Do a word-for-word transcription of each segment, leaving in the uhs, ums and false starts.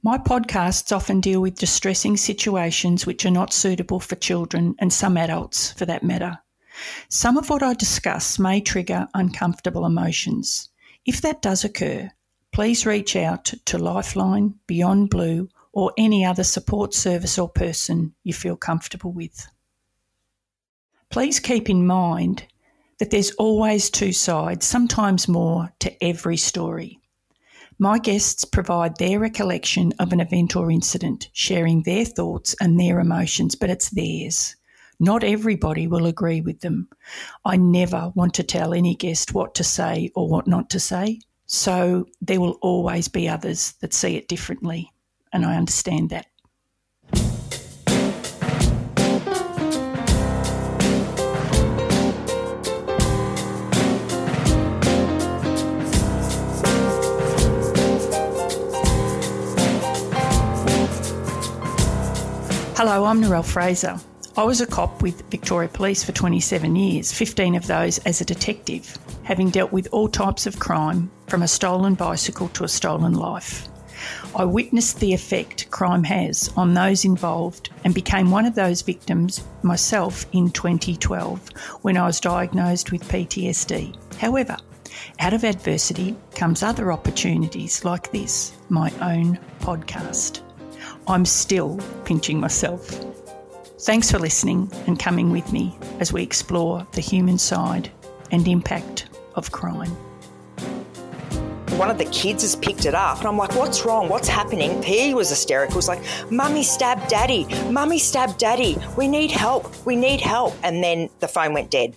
My podcasts often deal with distressing situations which are not suitable for children and some adults for that matter. Some of what I discuss may trigger uncomfortable emotions. If that does occur, please reach out to Lifeline, Beyond Blue, or any other support service or person you feel comfortable with. Please keep in mind that there's always two sides, sometimes more, to every story. My guests provide their recollection of an event or incident, sharing their thoughts and their emotions, but it's theirs. Not everybody will agree with them. I never want to tell any guest what to say or what not to say, so there will always be others that see it differently, and I understand that. Hello, I'm Narelle Fraser. I was a cop with Victoria Police for twenty-seven years, fifteen of those as a detective, having dealt with all types of crime, from a stolen bicycle to a stolen life. I witnessed the effect crime has on those involved and became one of those victims myself in twenty twelve when I was diagnosed with P T S D. However, out of adversity comes other opportunities like this, my own podcast. I'm still pinching myself. Thanks for listening and coming with me as we explore the human side and impact of crime. One of the kids has picked it up and I'm like, what's wrong? What's happening? He was hysterical. He was like, Mummy stabbed Daddy. Mummy stabbed Daddy. We need help. We need help. And then the phone went dead.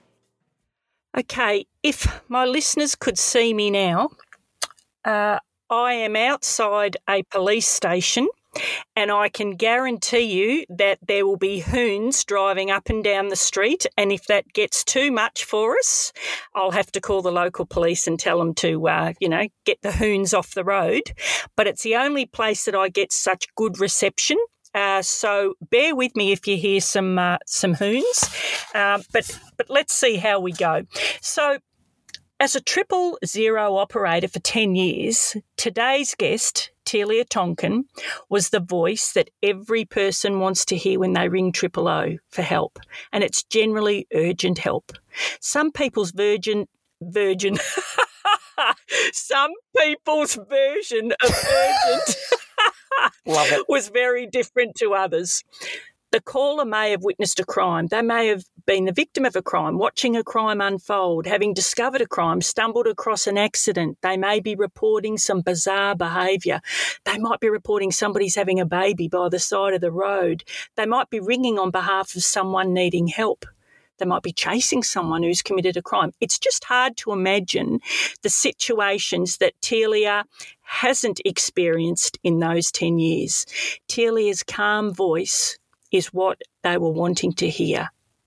Okay, if my listeners could see me now, uh, I am outside a police station. And I can guarantee you that there will be hoons driving up and down the street, and if that gets too much for us, I'll have to call the local police and tell them to, uh, you know, get the hoons off the road. But it's the only place that I get such good reception. Uh, so bear with me if you hear some uh, some hoons, uh, but but let's see how we go. So, as a triple zero operator for ten years, today's guest, Telia Tonkin, was the voice that every person wants to hear when they ring triple O for help, and it's generally urgent help. Some people's virgin, virgin, some people's version of urgent Love it. was very different to others. The caller may have witnessed a crime. They may have been the victim of a crime, watching a crime unfold, having discovered a crime, stumbled across an accident. They may be reporting some bizarre behaviour. They might be reporting somebody's having a baby by the side of the road. They might be ringing on behalf of someone needing help. They might be chasing someone who's committed a crime. It's just hard to imagine the situations that Telia hasn't experienced in those ten years. Telia's calm voice is what they were wanting to hear.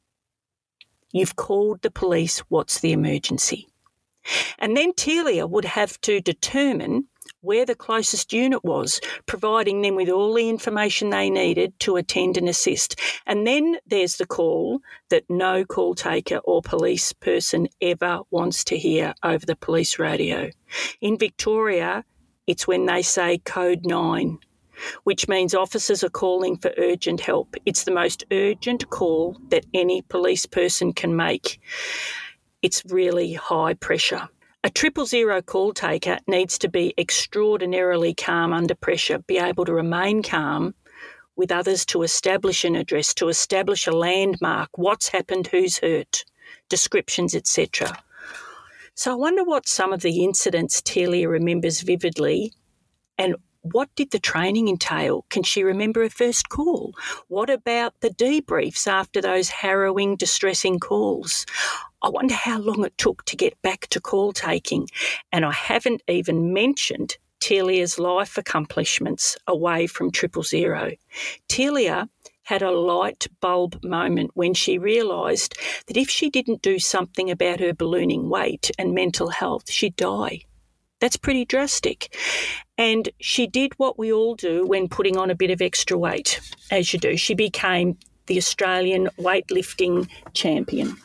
You've called the police, what's the emergency? And then Telia would have to determine where the closest unit was, providing them with all the information they needed to attend and assist. And then there's the call that no call taker or police person ever wants to hear over the police radio. In Victoria, it's when they say code nine, which means officers are calling for urgent help. It's the most urgent call that any police person can make. It's really high pressure. A triple zero call taker needs to be extraordinarily calm under pressure, be able to remain calm with others to establish an address, to establish a landmark, what's happened, who's hurt, descriptions, et cetera. So I wonder what some of the incidents Telia remembers vividly, and what did the training entail? Can she remember her first call? What about the debriefs after those harrowing, distressing calls? I wonder how long it took to get back to call taking. And I haven't even mentioned Telia's life accomplishments away from triple zero. Telia had a light bulb moment when she realised that if she didn't do something about her ballooning weight and mental health, she'd die. That's pretty drastic. And she did what we all do when putting on a bit of extra weight, as you do. She became the Australian weightlifting champion.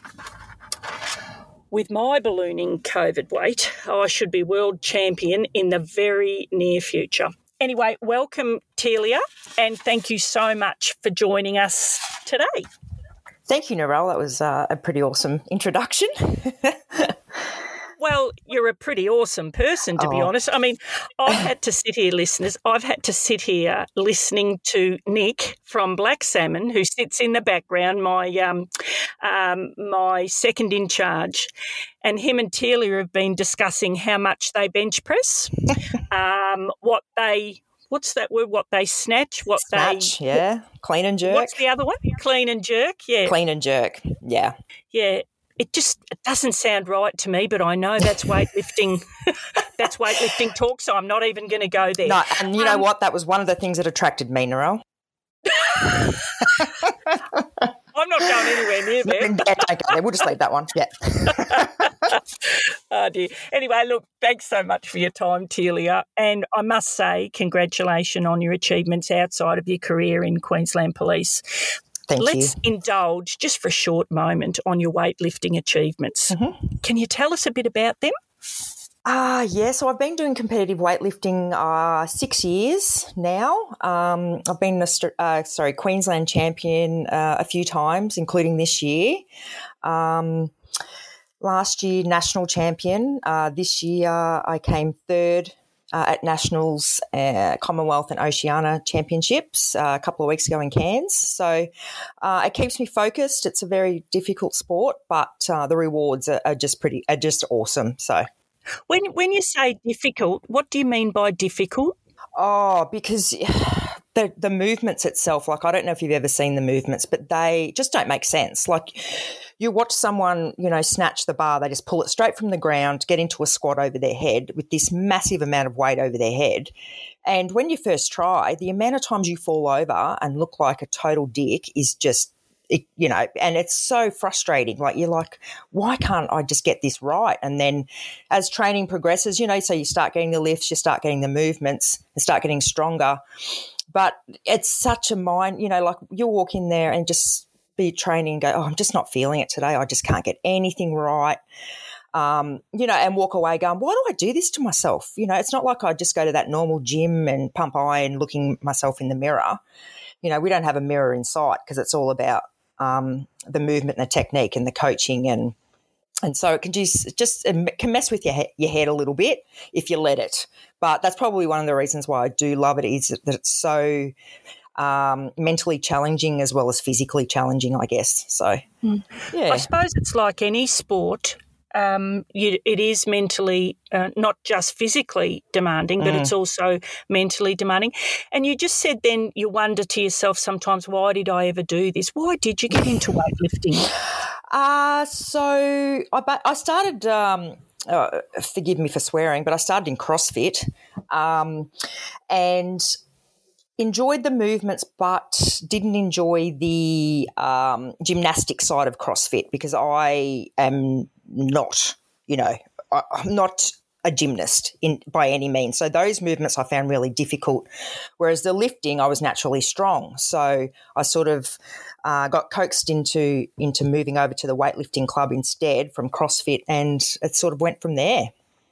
With my ballooning COVID weight, I should be world champion in the very near future. Anyway, welcome, Telia, and thank you so much for joining us today. Thank you, Narelle. That was uh, a pretty awesome introduction. Well, you're a pretty awesome person, to oh. be honest. I mean, I've had to sit here, listeners, I've had to sit here listening to Nick from Black Salmon, who sits in the background, my um, um, my second in charge, and him and Telia have been discussing how much they bench press, um, what they... What's that word? What they snatch? What snatch, they yeah. Clean and jerk. What's the other one? Clean and jerk, yeah. Clean and jerk, yeah. Yeah. It just it doesn't sound right to me, but I know that's weightlifting. That's weightlifting talk, so I'm not even going to go there. No, and you um, know what? That was one of the things that attracted me, Narelle. I'm not going anywhere near there. Yeah, don't go there. We'll just leave that one. Yeah. Oh, dear. Anyway, look, thanks so much for your time, Telia. And I must say, congratulations on your achievements outside of your career in Queensland Police. Thank Let's you. indulge just for a short moment on your weightlifting achievements. Mm-hmm. Can you tell us a bit about them? Ah, uh, yeah. So I've been doing competitive weightlifting uh, six years now. Um, I've been, a, uh, sorry, Queensland champion uh, a few times, including this year. Um, last year, national champion. Uh, this year, I came third uh, at Nationals, uh, Commonwealth and Oceania Championships uh, a couple of weeks ago in Cairns. So uh, it keeps me focused. It's a very difficult sport, but uh, the rewards are, are just pretty, are just awesome. So. When when you say difficult, what do you mean by difficult? Oh, because the the movements itself, like I don't know if you've ever seen the movements, but they just don't make sense. Like you watch someone, you know, snatch the bar, they just pull it straight from the ground, get into a squat over their head with this massive amount of weight over their head. And when you first try, the amount of times you fall over and look like a total dick is just It, you know, and it's so frustrating. Like you're like, why can't I just get this right? And then as training progresses, you know, so you start getting the lifts, you start getting the movements, and start getting stronger. But it's such a mind, you know, like you'll walk in there and just be training and go, oh, I'm just not feeling it today. I just can't get anything right. Um, you know, and walk away going, why do I do this to myself? You know, it's not like I just go to that normal gym and pump iron looking myself in the mirror. You know, we don't have a mirror in sight because it's all about Um, the movement and the technique and the coaching, and and so it can just just it can mess with your he- your head a little bit if you let it. But that's probably one of the reasons why I do love it, is that it's so um, mentally challenging as well as physically challenging, I guess. So mm. yeah, I suppose it's like any sport. Um, you, it is mentally, uh, not just physically demanding, but mm. it's also mentally demanding. And you just said then you wonder to yourself sometimes, why did I ever do this? Why did you get into weightlifting? Uh, so I, I started, um, uh, forgive me for swearing, but I started in CrossFit um, and enjoyed the movements but didn't enjoy the um, gymnastic side of CrossFit because I am not, you know, I, I'm not a gymnast in by any means. So those movements I found really difficult, whereas the lifting I was naturally strong. So I sort of uh, got coaxed into into moving over to the weightlifting club instead from CrossFit, and it sort of went from there.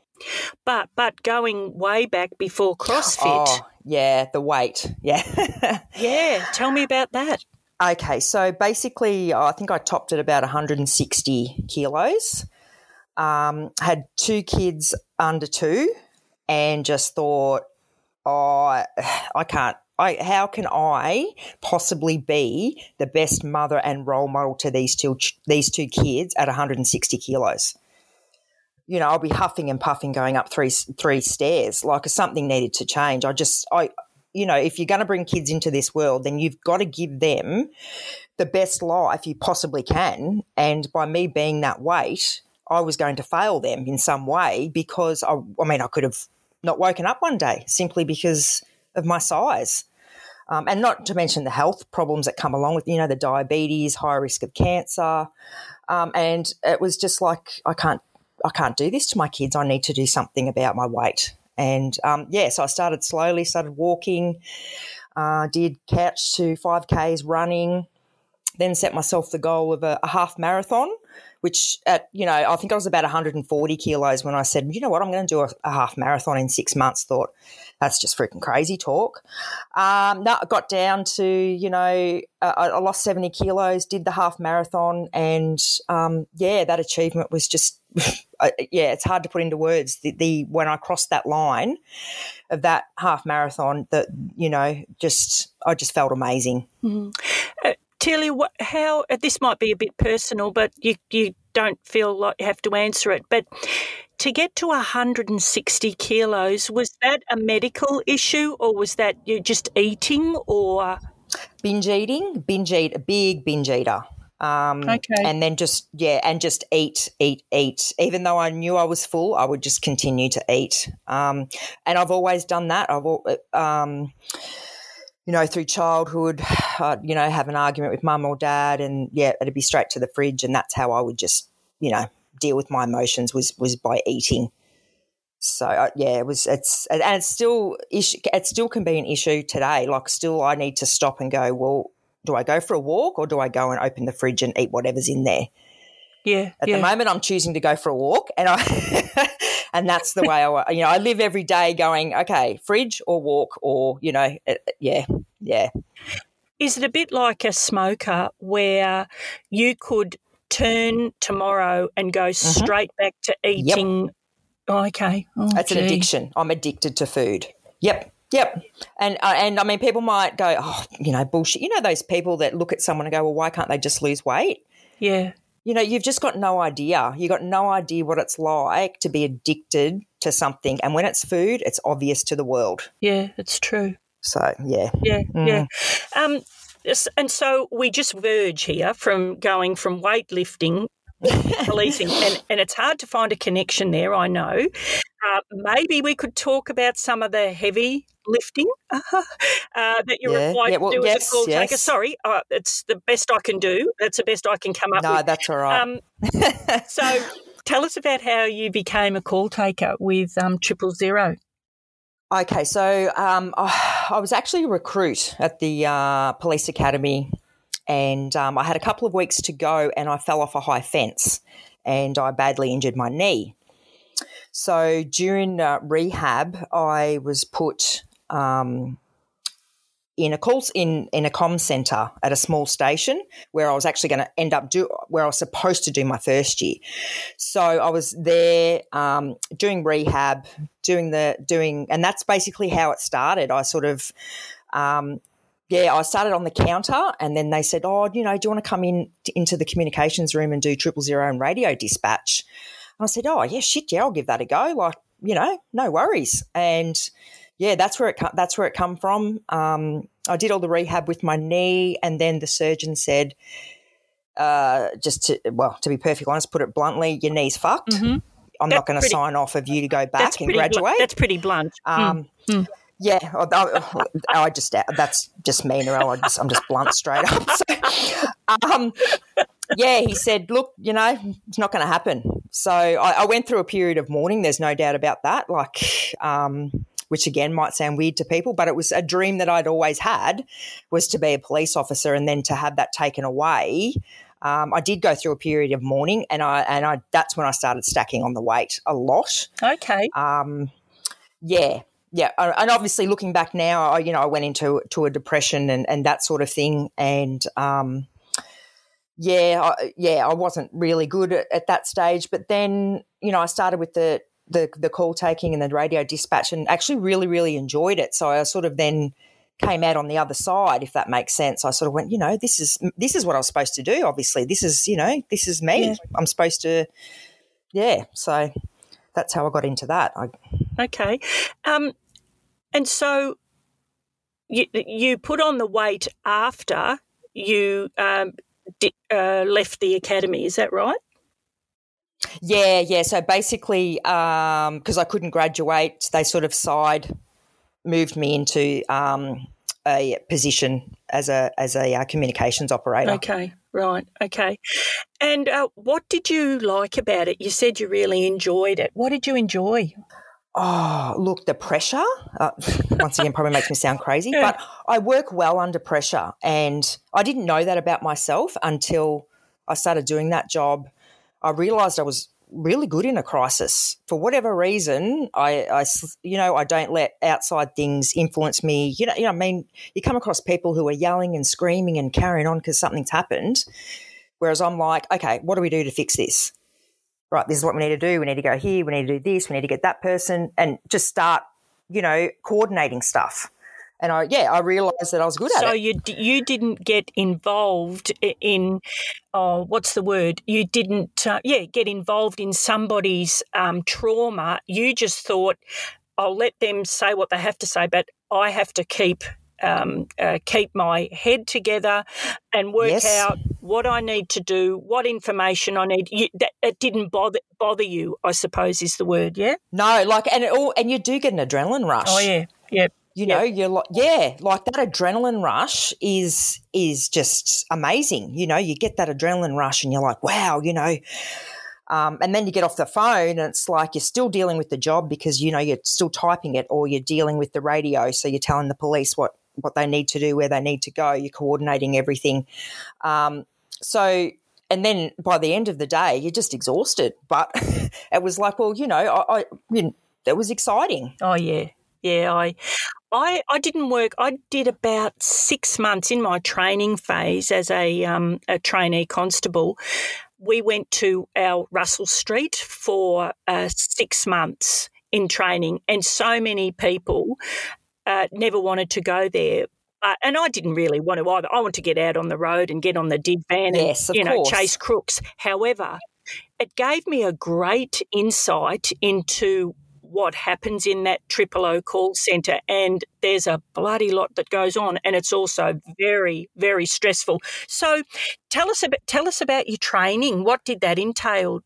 But but going way back before CrossFit. Oh, yeah, the weight, yeah. Yeah, tell me about that. Okay, so basically I think I topped at about one hundred sixty kilos, um, had two kids under two, and just thought, oh, I can't, I, how can I possibly be the best mother and role model to these two, these two kids at one hundred sixty kilos? You know, I'll be huffing and puffing going up three three stairs. Like something needed to change. I just, I, you know, if you're going to bring kids into this world, then you've got to give them the best life you possibly can. And by me being that weight, I was going to fail them in some way because, I, I mean, I could have not woken up one day simply because of my size. Um, and not to mention the health problems that come along with, you know, the diabetes, high risk of cancer. Um, and it was just like, I can't, I can't do this to my kids. I need to do something about my weight. And, um, yeah, so I started slowly, started walking, uh, did couch to five Ks running, then set myself the goal of a, a half marathon, which at, you know, I think I was about one hundred forty kilos when I said, you know what, I'm going to do a, a half marathon in six months. Thought, that's just freaking crazy talk. Um, no, I got down to, you know, uh, I lost seventy kilos, did the half marathon, and, um, yeah, that achievement was just, uh, yeah, it's hard to put into words. The, the when I crossed that line of that half marathon, that, you know, just I just felt amazing. Mm-hmm. Uh, Tilly, what, how, uh, this might be a bit personal, but you, you don't feel like you have to answer it, but to get to one hundred sixty kilos, was that a medical issue or was that you just eating or? Binge eating, binge eat, a big binge eater. Um, okay. And then just, yeah, and just eat, eat, eat. Even though I knew I was full, I would just continue to eat. Um, and I've always done that. I've, um, you know, through childhood, uh, you know, have an argument with mum or dad and, yeah, it'd be straight to the fridge, and that's how I would just, you know, deal with my emotions was was by eating. So, uh, yeah, it was, it's, and it's still, issue, it still can be an issue today. Like, still I need to stop and go, well, do I go for a walk or do I go and open the fridge and eat whatever's in there? Yeah. At yeah. the moment, I'm choosing to go for a walk, and I, and that's the way I, you know, I live every day going, okay, fridge or walk, or, you know, yeah, yeah. Is it a bit like a smoker where you could turn tomorrow and go mm-hmm. straight back to eating? Yep. Oh, okay. Oh, that's gee. an addiction. I'm addicted to food. Yep. Yep. And, uh, and I mean, people might go, oh, you know, bullshit. You know, those people that look at someone and go, well, why can't they just lose weight? Yeah. You know, you've just got no idea. You've got no idea what it's like to be addicted to something. And when it's food, it's obvious to the world. Yeah, it's true. So, yeah. Yeah, mm. yeah. Um, and so we just verge here from going from weightlifting policing, and, and it's hard to find a connection there, I know. Uh, maybe we could talk about some of the heavy lifting uh, that you're yeah. required yeah, well, to do yes, as a call yes. taker. Sorry, uh, it's the best I can do. That's the best I can come up no, with. No, that's all right. Um, so tell us about how you became a call taker with um, Triple Zero. Okay, so um, I was actually a recruit at the uh, police academy, and um, I had a couple of weeks to go, and I fell off a high fence and I badly injured my knee. So during uh, rehab, I was put um, in a call in in a comm centre at a small station where I was actually going to end up do where I was supposed to do my first year. So I was there um, doing rehab, doing the doing, and that's basically how it started. I sort of. Um, Yeah, I started on the counter, and then they said, oh, you know, do you want to come in to, into the communications room and do triple zero and radio dispatch? And I said, oh, yeah, shit, yeah, I'll give that a go. Like, you know, no worries. And, yeah, that's where it that's where it come from. Um, I did all the rehab with my knee, and then the surgeon said, uh, just to, well, to be perfectly honest, put it bluntly, your knee's fucked. Mm-hmm. I'm that's not going to sign off of you to go back and graduate. Bl- that's pretty blunt. Um, mm. Mm. Yeah, I, I, I just that's just me, Narelle. I just, I'm just blunt straight up. So, um, yeah, he said, look, you know, it's not going to happen. So I, I went through a period of mourning. There's no doubt about that. Like, um, which again might sound weird to people, but it was a dream that I'd always had, was to be a police officer, and then to have that taken away. Um, I did go through a period of mourning, and I and I that's when I started stacking on the weight a lot. Okay. Um, yeah. Yeah, and obviously looking back now, I, you know, I went into to a depression and, and that sort of thing, and um, yeah, I, yeah, I wasn't really good at, at that stage. But then, you know, I started with the, the the call taking and the radio dispatch, and actually really really enjoyed it. So I sort of then came out on the other side, if that makes sense. I sort of went, you know, this is this is what I was supposed to do. Obviously, this is you know this is me. Yeah. I'm supposed to, yeah. So that's how I got into that. I, okay. Um, and so you, you put on the weight after you um, di- uh, left the academy, is that right? Yeah, yeah. So basically, because um, I couldn't graduate, they sort of side moved me into um, a position as a as a uh, communications operator. Okay, right. Okay. And uh, what did you like about it? You said you really enjoyed it. What did you enjoy? Oh, look, the pressure, uh, once again, probably makes me sound crazy, yeah. But I work well under pressure, and I didn't know that about myself until I started doing that job. I realised I was really good in a crisis. For whatever reason, I, I, you know, I don't let outside things influence me. You know, you know, I mean, you come across people who are yelling and screaming and carrying on because something's happened, whereas I'm like, okay, what do we do to fix this? Right, this is what we need to do. We need to go here. We need to do this. We need to get that person, and just start, you know, coordinating stuff. And I, yeah, I realised that I was good at so it. So you you didn't get involved in, oh, what's the word? You didn't, uh, yeah, get involved in somebody's um, trauma. You just thought, I'll let them say what they have to say, but I have to keep um, uh, keep my head together and work Yes. out what I need to do, what information I need. You, that it didn't bother bother you, I suppose, is the word. Yeah. No, like, and it all, and you do get an adrenaline rush. Oh yeah, yeah. You Yep. know, you're like, yeah, like that adrenaline rush is is just amazing. You know, you get that adrenaline rush and you're like, wow, you know. Um, and then you get off the phone and it's like you're still dealing with the job because, you know, you're still typing it, or you're dealing with the radio. So you're telling the police what, what they need to do, where they need to go. You're coordinating everything. Um, so and then by the end of the day, you're just exhausted. But it was like, well, you know, I, I you know, it was exciting. Oh, yeah. Yeah, I, I, I didn't work. I did about six months in my training phase as a um, a trainee constable. We went to our Russell Street for uh, six months in training, and so many people uh, never wanted to go there. Uh, and I didn't really want to either. I want to get out on the road and get on the dig van and Yes, of you know course. chase crooks. However, it gave me a great insight into what happens in that triple O call centre, and there's a bloody lot that goes on, and it's also very, very stressful. So tell us about tell us about your training. What did that entail?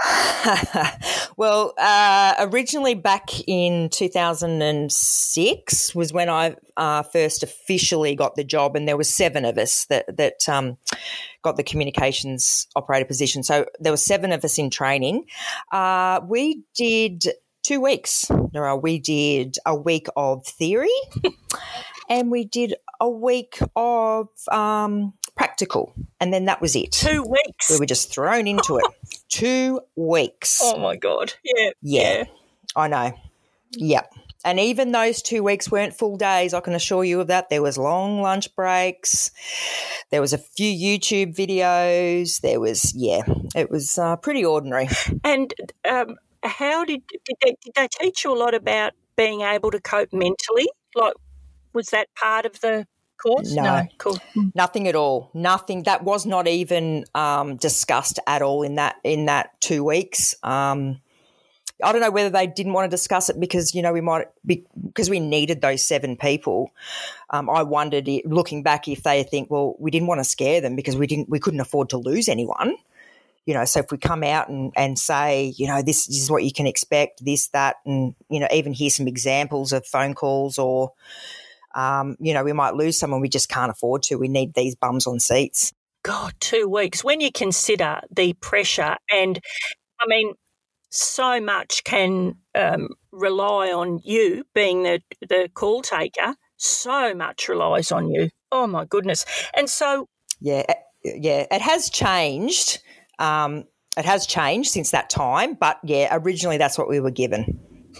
Well, uh, originally back in two thousand six was when I uh, first officially got the job, and there was seven of us that that um, got the communications operator position. So there were seven of us in training. Uh, we did two weeks. No, we did a week of theory and we did a week of um, practical, and then that was it. Two weeks. We were just thrown into it. Two weeks. Oh, my God. Yeah. Yeah, Yeah. I know. Yep. And even those two weeks weren't full days, I can assure you of that. There was long lunch breaks. There was a few YouTube videos. There was, yeah, it was uh, pretty ordinary. And um, how did did they, did they teach you a lot about being able to cope mentally? Like, was that part of the course? No. Cool. Nothing at all. Nothing. That was not even um, discussed at all in that in that two weeks. Um, I don't know whether they didn't want to discuss it because, you know, we might be because we needed those seven people. Um, I wondered, looking back, if they think, well, we didn't want to scare them because we didn't, we couldn't afford to lose anyone. You know, so if we come out and, and say, you know, this, this is what you can expect, this, that, and, you know, even hear some examples of phone calls or, um, you know, we might lose someone we just can't afford to. We need these bums on seats. God, two weeks. When you consider the pressure and, I mean, so much can um, rely on you being the, the call taker. So much relies on you. Oh, my goodness. And so... Yeah, yeah, it has changed. Um, it has changed since that time, but, yeah, originally that's what we were given.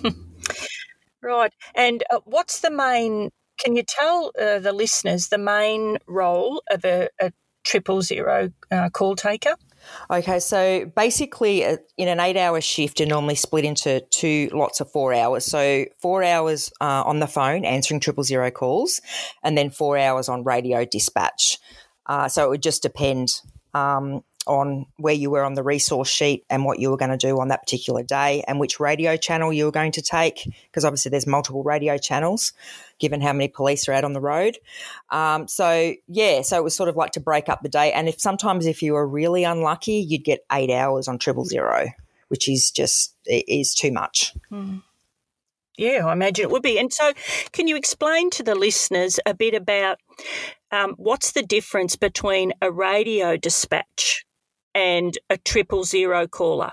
Right. And uh, what's the main... Can you tell uh, the listeners the main role of a, a triple zero uh, call taker? Okay, so basically uh, in an eight-hour shift, you're normally split into two lots of four hours. So four hours uh, on the phone answering triple zero calls, and then four hours on radio dispatch. Uh, so it would just depend um, on where you were on the resource sheet and what you were going to do on that particular day and which radio channel you were going to take, because obviously there's multiple radio channels given how many police are out on the road. Um, so, yeah, so it was sort of like to break up the day. And if sometimes if you were really unlucky, you'd get eight hours on triple zero, which is just it is too much. Mm. Yeah, I imagine it would be. And so can you explain to the listeners a bit about um, what's the difference between a radio dispatch and a triple zero caller?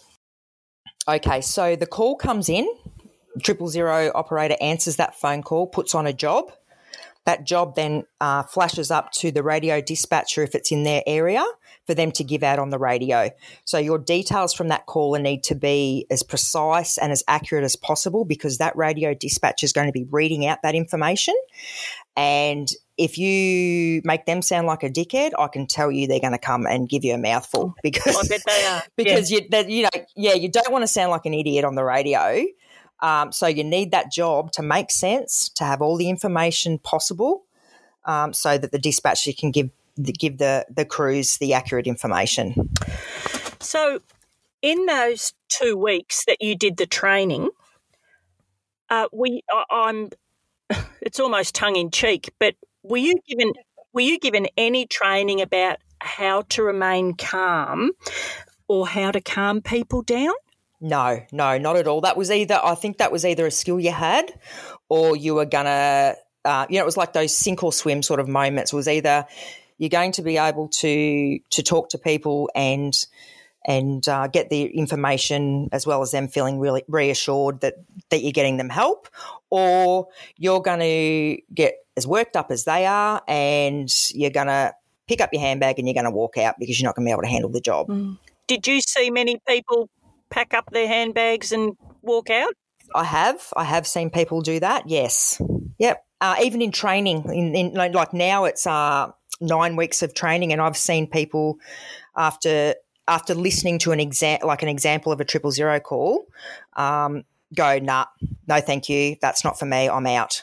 Okay, so the call comes in, triple zero operator answers that phone call, puts on a job. that job then uh, flashes up to the radio dispatcher if it's in their area for them to give out on the radio. So your details from that caller need to be as precise and as accurate as possible, because that radio dispatcher is going to be reading out that information. And if you make them sound like a dickhead, I can tell you they're going to come and give you a mouthful, because I bet they are. because yeah. you that, you know yeah you don't want to sound like an idiot on the radio. Um, so you need that job to make sense, to have all the information possible, um, so that the dispatcher can give the, give the the crews the accurate information. So, in those two weeks that you did the training, uh, we I, I'm. It's almost tongue in cheek, but were you given were you given any training about how to remain calm or how to calm people down? No, no, not at all. That was either I think that was either a skill you had, or you were gonna, uh, you know, it was like those sink or swim sort of moments. It was either you're going to be able to to talk to people and and uh, get the information, as well as them feeling really reassured that, that you're getting them help, or you're going to get as worked up as they are and you're going to pick up your handbag and you're going to walk out because you're not going to be able to handle the job. Mm. Did you see many people pack up their handbags and walk out? I have. I have seen people do that, yes. Yep. Uh, even in training, in, in like now it's uh, nine weeks of training, and I've seen people after – after listening to an exa- like an example of a triple zero call, um, go, nah, no thank you, that's not for me, I'm out.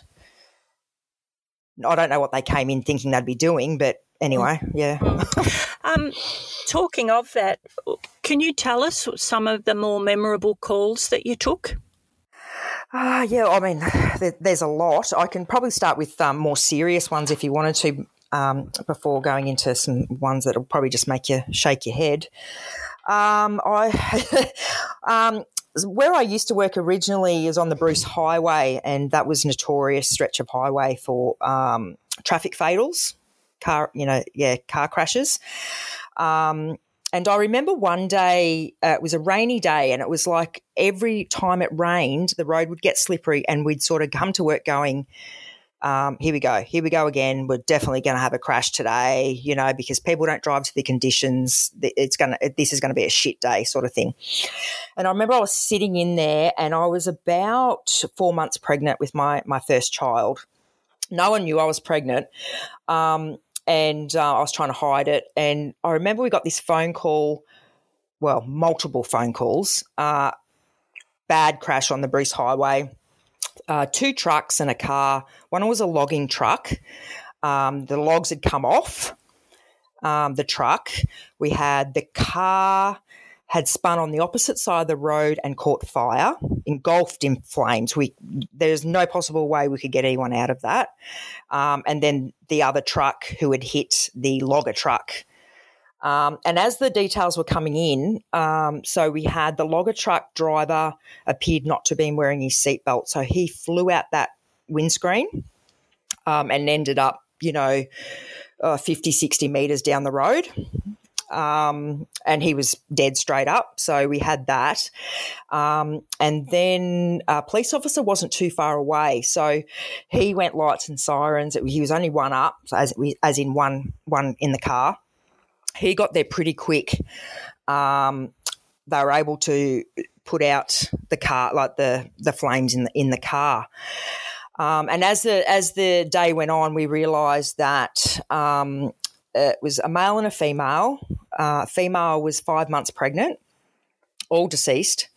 I don't know what they came in thinking they'd be doing, but anyway, yeah. um, talking of that, can you tell us some of the more memorable calls that you took? Ah, uh, yeah, I mean, there, there's a lot. I can probably start with um, more serious ones if you wanted to, Um, before going into some ones that will probably just make you shake your head. Um, I, um, where I used to work originally is on the Bruce Highway, and that was a notorious stretch of highway for um, traffic fatals, car, you know, yeah, car crashes. Um, and I remember one day, uh, it was a rainy day, and it was like every time it rained, the road would get slippery, and we'd sort of come to work going, Um, here we go, here we go again. We're definitely going to have a crash today, you know, because people don't drive to the conditions. It's going to, this is going to be a shit day sort of thing. And I remember I was sitting in there, and I was about four months pregnant with my, my first child. No one knew I was pregnant. Um, and uh, I was trying to hide it. And I remember we got this phone call, well, multiple phone calls, uh, bad crash on the Bruce Highway. Uh, two trucks and a car. One was a logging truck. Um, the logs had come off um, the truck. We had the car had spun on the opposite side of the road and caught fire, engulfed in flames. We there's no possible way we could get anyone out of that. Um, and then the other truck who had hit the logger truck. Um, and as the details were coming in, um, so we had the logger truck driver appeared not to have been wearing his seatbelt. So he flew out that windscreen um, and ended up, you know, uh, fifty, sixty metres down the road. Um, and he was dead straight up. So we had that. Um, and then a police officer wasn't too far away. So he went lights and sirens. He was only one up, so as, as in one one in the car. He got there pretty quick. Um, they were able to put out the car, like the the flames in the in the car. Um, and as the as the day went on, we realised that um, it was a male and a female. Uh, female was five months pregnant, all deceased.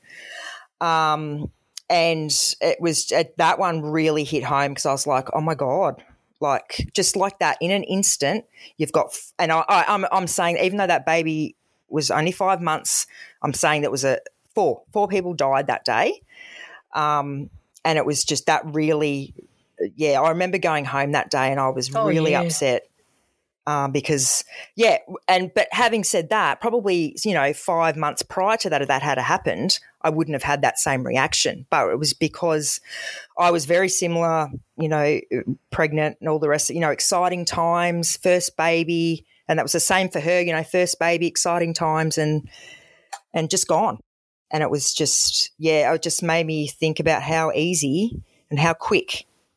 Um, and it was that one really hit home, because I was like, oh my God. Like, just like that, in an instant, you've got, and I, I, I'm, I'm saying, even though that baby was only five months, I'm saying that was a four, four people died that day. Um, and it was just that really, yeah, I remember going home that day and I was oh, really yeah. upset. Um, because, yeah, and but having said that, probably, you know, five months prior to that, if that had happened, I wouldn't have had that same reaction. But it was because I was very similar, you know, pregnant and all the rest, you know, exciting times, first baby, and that was the same for her, you know, first baby, exciting times, and and just gone. And it was just, yeah, it just made me think about how easy and how quick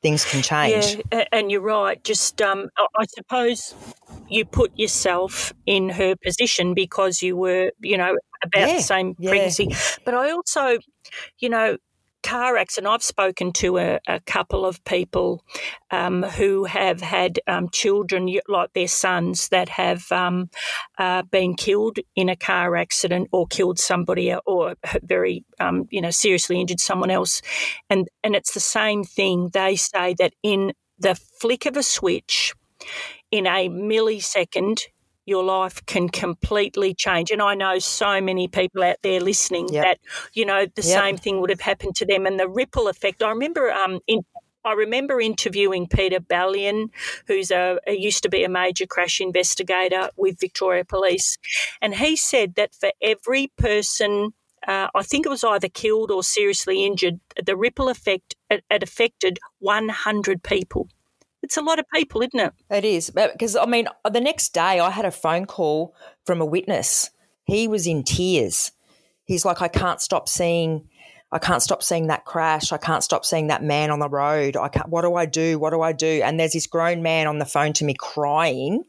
things can change. Yeah, and you're right. Just, um, I suppose you put yourself in her position because you were, you know, about Yeah, the same yeah. pregnancy. But I also, you know, car accident, I've spoken to a, a couple of people um, who have had um, children, like their sons, that have um, uh, been killed in a car accident or killed somebody or very, um, you know, seriously injured someone else. And, and it's the same thing. They say that in the flick of a switch, in a millisecond, your life can completely change. And I know so many people out there listening Yep. that, you know, the Yep. same thing would have happened to them. And the ripple effect, I remember um, in I remember interviewing Peter Ballion, who's a, a used to be a major crash investigator with Victoria Police, and he said that for every person, uh, I think it was either killed or seriously injured, the ripple effect it, it affected one hundred people. It's a lot of people, isn't it? It is. Because, I mean, the next day I had a phone call from a witness. He was in tears. He's like, I can't stop seeing I can't stop seeing that crash. I can't stop seeing that man on the road. I can't, what do I do? What do I do? And there's this grown man on the phone to me crying.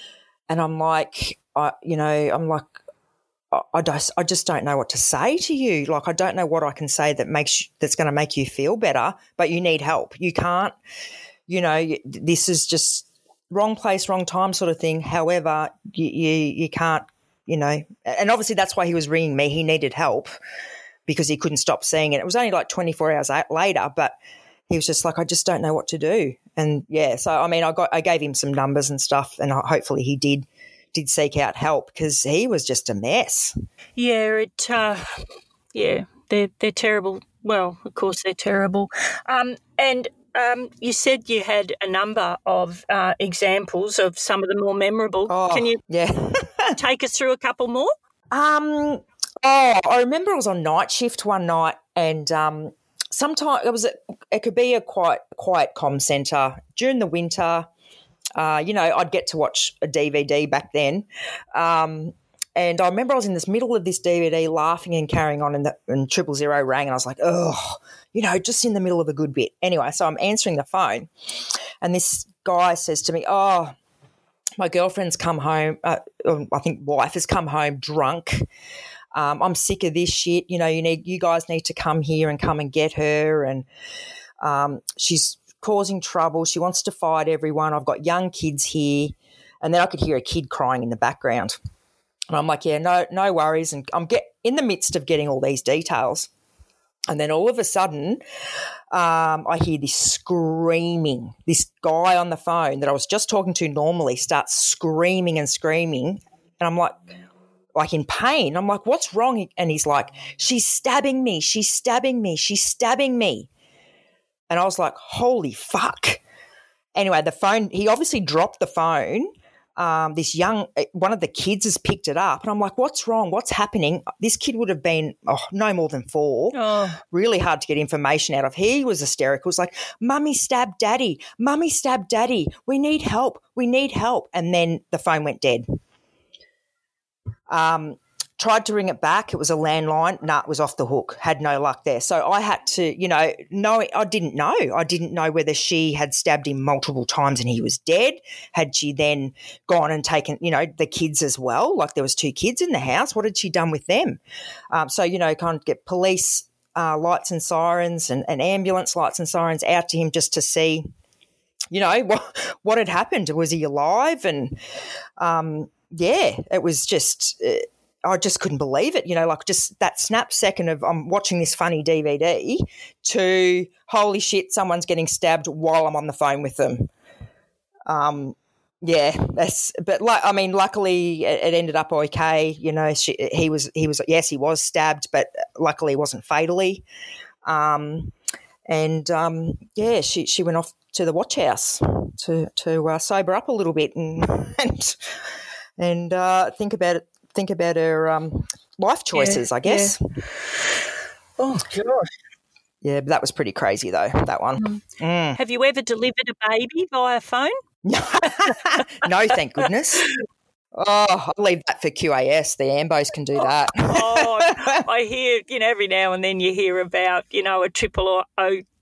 And I'm like, I, you know, I'm like, I, I, just, I just don't know what to say to you. Like, I don't know what I can say that makes you, that's going to make you feel better, but you need help. You can't. You know, this is just wrong place, wrong time sort of thing. However, you, you you can't, you know, and obviously that's why he was ringing me. He needed help because he couldn't stop seeing it. It was only like twenty-four hours later, but he was just like, I just don't know what to do. And yeah, so I mean, I got I gave him some numbers and stuff, and hopefully he did did seek out help because he was just a mess. Yeah, it. Uh, yeah, they're they're terrible. Well, of course they're terrible, um, and. Um, you said you had a number of uh, examples of some of the more memorable. Oh, Can you yeah. take us through a couple more? Um, oh, I remember I was on night shift one night, and um, sometimes it was a, it could be a quiet quiet comm centre during the winter. Uh, you know, I'd get to watch a D V D back then. Um, And I remember I was in this middle of this D V D laughing and carrying on, and, the, and triple zero rang, and I was like, oh, you know, just in the middle of a good bit. Anyway, so I'm answering the phone, and this guy says to me, oh, my girlfriend's come home, uh, I think wife has come home drunk. Um, I'm sick of this shit. You know, you need, you guys need to come here and come and get her, and um, she's causing trouble. She wants to fight everyone. I've got young kids here. And then I could hear a kid crying in the background. And I'm like, yeah, no, no worries. And I'm get in the midst of getting all these details. And then all of a sudden, um, I hear this screaming. This guy on the phone that I was just talking to normally starts screaming and screaming. And I'm like, like in pain. I'm like, what's wrong? And he's like, she's stabbing me. She's stabbing me. She's stabbing me. And I was like, holy fuck. Anyway, the phone, he obviously dropped the phone. Um, this young, one of the kids has picked it up, and I'm like, what's wrong? What's happening? This kid would have been oh, no more than four. Oh. Really hard to get information out of. He was hysterical. He was like, Mummy stabbed Daddy. Mummy stabbed Daddy. We need help. We need help. And then the phone went dead. Um, tried to ring it back. It was a landline. Nah, it was off the hook. Had no luck there. So I had to, you know, know. I didn't know. I didn't know whether she had stabbed him multiple times and he was dead. Had she then gone and taken, you know, the kids as well? Like there was two kids in the house. What had she done with them? Um, so, you know, kind of get police uh, lights and sirens and, and ambulance lights and sirens out to him just to see, you know, what, what had happened. Was he alive? And, um, yeah, it was just uh, – I just couldn't believe it, you know, like just that snap second of I'm watching this funny D V D to holy shit, someone's getting stabbed while I'm on the phone with them. Um, yeah, that's. But like, I mean, luckily it, it ended up okay. You know, she, he was he was yes, he was stabbed, but luckily it wasn't fatally. Um, and um, yeah, she she went off to the watch house to to uh, sober up a little bit and and and uh, think about it. Think about her um, life choices, yeah, I guess. Yeah. Oh, gosh. Yeah, but that was pretty crazy, though, that one. Mm. Mm. Have you ever delivered a baby via phone? No, thank goodness. Oh, I'll leave that for Q A S. The Ambos can do that. Oh, I hear, you know, every now and then you hear about, you know, a triple O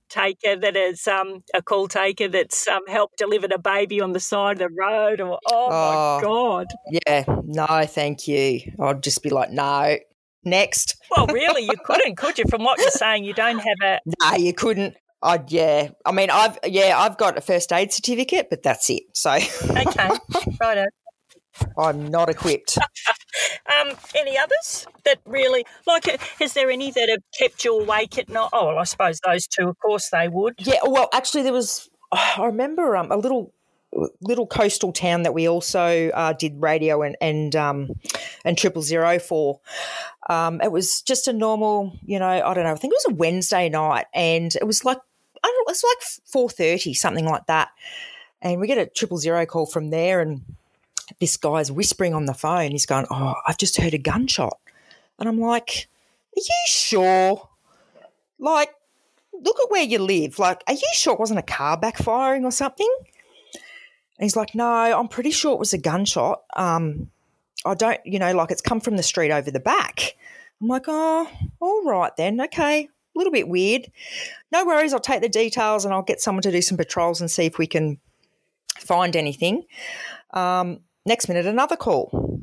taker that is um, a call taker that's um, helped deliver a baby on the side of the road? Or oh, Oh, my God. Yeah, no, thank you. I'd just be like, no, next. Well, really, you couldn't, could you? From what you're saying, you don't have a... No, you couldn't. I'd, yeah. I mean, I've, yeah, I've got a first aid certificate, but that's it. So Okay, righto. I'm not equipped. Um, any others that really, like, is there any that have kept you awake at night? Oh, well, I suppose those two, of course, they would. Yeah, well, actually, there was, I remember um, a little little coastal town that we also uh, did radio and and um, and triple zero for. Um, it was just a normal, you know, I don't know, I think it was a Wednesday night, and it was like, I don't know, it was like four thirty, something like that. And we get a triple zero call from there, and this guy's whispering on the phone. He's going, oh, I've just heard a gunshot. And I'm like, are you sure? Like, look at where you live. Like, are you sure it wasn't a car backfiring or something? And he's like, no, I'm pretty sure it was a gunshot. Um, I don't, you know, like it's come from the street over the back. I'm like, oh, all right then. Okay, a little bit weird. No worries. I'll take the details and I'll get someone to do some patrols and see if we can find anything. Um, next minute, another call.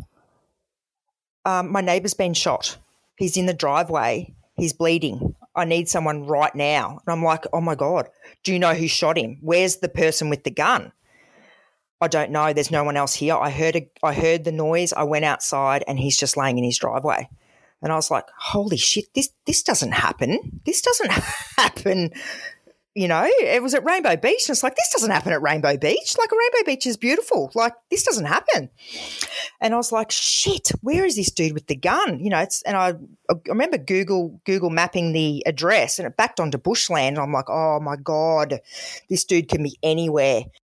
Um, my neighbour's been shot. He's in the driveway. He's bleeding. I need someone right now. And I'm like, oh, my God, do you know who shot him? Where's the person with the gun? I don't know. There's no one else here. I heard a, I heard the noise. I went outside and he's just laying in his driveway. And I was like, holy shit, this this doesn't happen. This doesn't happen. You know, it was at Rainbow Beach, and it's like, this doesn't happen at Rainbow Beach. Like, a Rainbow Beach is beautiful. Like, this doesn't happen. And I was like, shit, where is this dude with the gun? You know, it's, and I, I remember Google Google mapping the address, and it backed onto bushland. I'm like, oh, my God, this dude can be anywhere.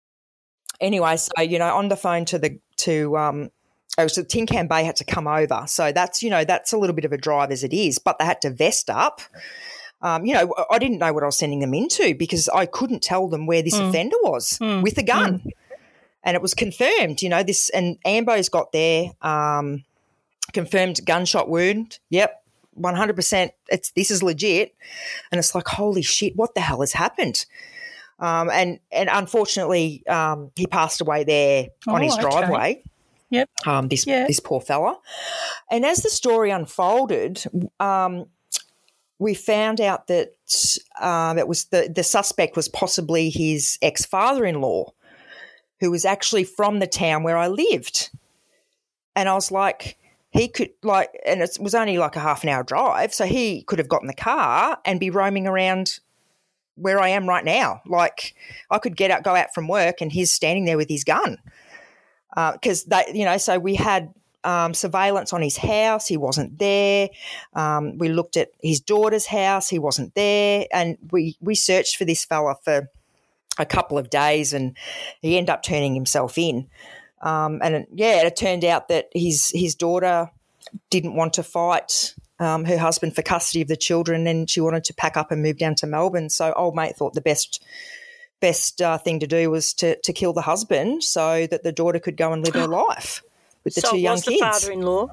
Anyway, so, you know, on the phone to the, to, um, it was Tin Can Bay had to come over. So that's, you know, that's a little bit of a drive as it is, but they had to vest up. Um, you know, I didn't know what I was sending them into because I couldn't tell them where this mm. offender was mm. with a gun. Mm. And it was confirmed, you know, this, and Ambo's got there, um, confirmed gunshot wound. Yep, one hundred percent. It's, this is legit. And it's like, holy shit, what the hell has happened? Um, and, and unfortunately, um, he passed away there oh, on his okay. driveway. Yep. Um, this, yeah. this poor fella. And as the story unfolded, um, we found out that um, it was the, the suspect was possibly his ex-father-in-law, who was actually from the town where I lived. And I was like, he could like, and it was only like a half an hour drive, so he could have gotten the car and be roaming around where I am right now. Like, I could get out, go out from work, and he's standing there with his gun. Because uh, they, you know, so we had um, surveillance on his house. He wasn't there. Um, we looked at his daughter's house. He wasn't there, and we we searched for this fella for a couple of days, and he ended up turning himself in. Um, and it, yeah, it turned out that his his daughter didn't want to fight um, her husband for custody of the children, and she wanted to pack up and move down to Melbourne. So old mate thought the best. best uh, thing to do was to, to kill the husband so that the daughter could go and live her life with the so two young was kids. So was the father-in-law?